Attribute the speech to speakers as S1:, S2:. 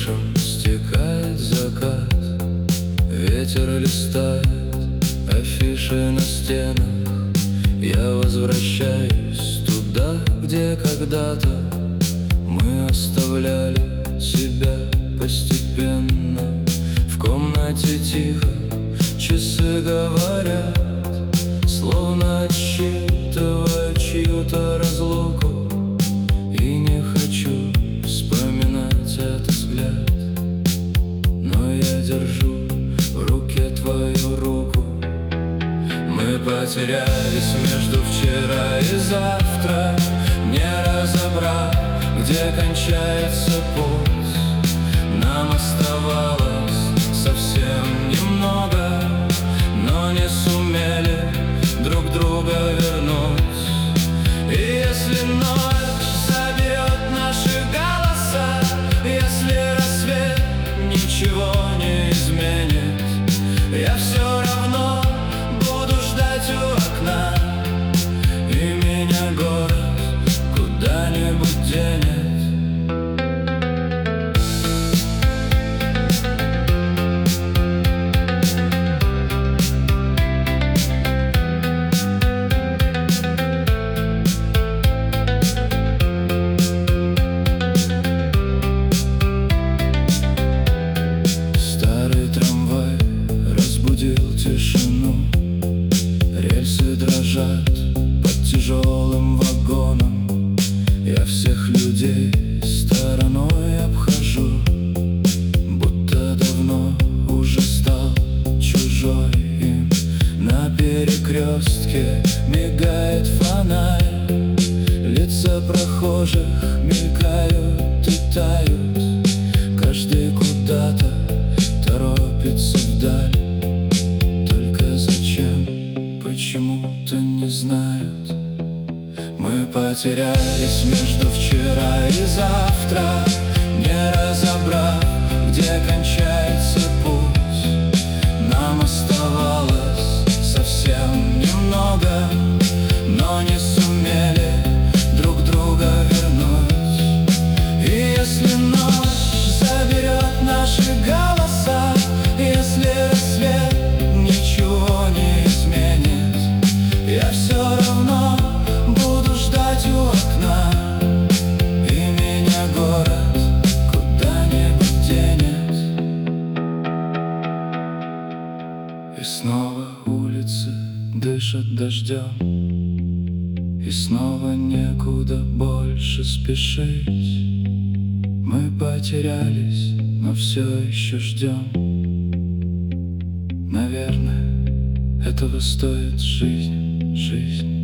S1: крышам стекает закат. Ветер листает афиши на стенах. Я возвращаюсь туда, где когда-то мы оставляли себя постепенно. В комнате тихо, часы говорят, словно отсчитывая чью-то разлуку. И не хочу вспоминать этот взгляд, но я держу в руке твою руку. Мы потерялись между вчера и завтра, не разобрав, где кончается путь. Нам оставалось совсем немного, но не сумели друг друга вернуть. И если ночь заберет наши голоса, если рассвет ничего не изменит, я все равно буду ждать у окна, и меня город куда-нибудь денет. Тишину, рельсы дрожат под тяжелым вагоном. Я всех людей стороной обхожу, будто давно уже стал чужой им. На перекрестке мигает фонарь, лица прохожих мелькают и тают. Каждый куда-то торопится вдаль, почему-то не знают. Мы потерялись между вчера и завтра, не разобрав, где кончается путь. Нам оставалось совсем немного, но не сумели друг друга вернуть. И если ночь заберет наши голоса, если рассвет ничего не изменит, я все равно буду ждать у окна, и меня город куда-нибудь денет. И снова улицы дышат дождем, и снова некуда больше спешить. Мы потерялись, но все еще ждем. Наверное, этого стоит жизнь.